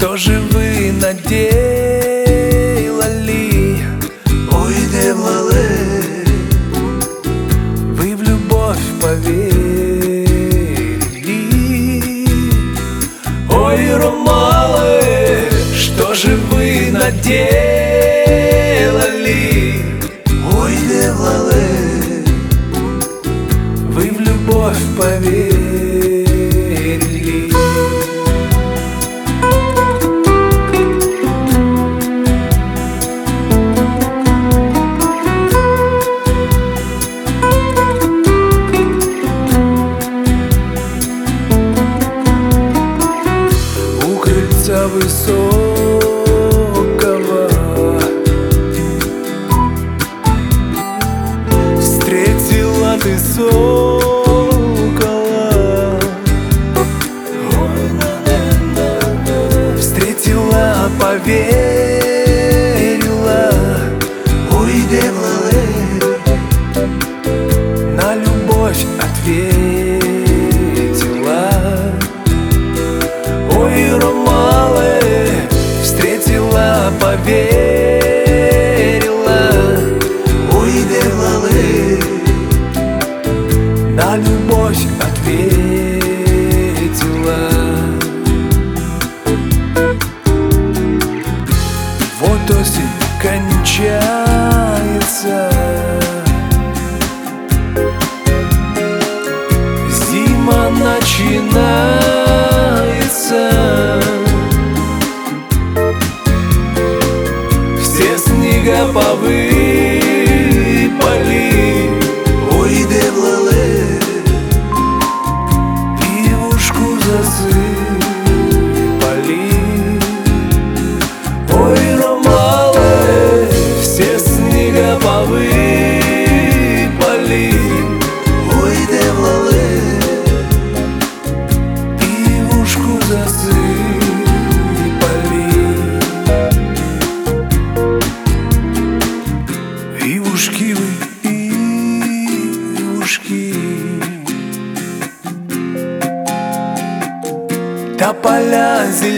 Что же вы наделали? Ой, делали. Вы в любовь поверили. Ой, ромалы, что же вы наделали? Ой, делали. Вы в любовь поверили. У крыльца высокого встретила ты сокола, встретила, поверила. Ой, делали. На любовь ответила. Ой, ромалы, встретила, поверила. Ой, делали. На любовь ответила. Вот осень кончается, зима начинается. Все снега повыпали. Ой, делали. Ивушку засыпали. Ой, ромалы, все снега повыпали. Ой, делали. Ивушку засыпали. Ивушки вы, ивушки, тополя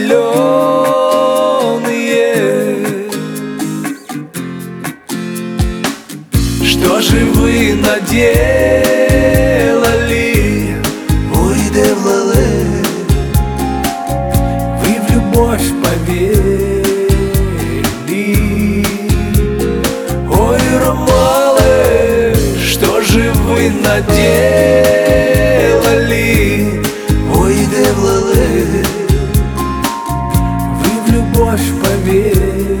зеленые. Что же вы наделали? Ой, делали. Вы в любовь поверили. Ой, ромалы, что же вы наделали? Ой, делали. Вы в любовь поверили.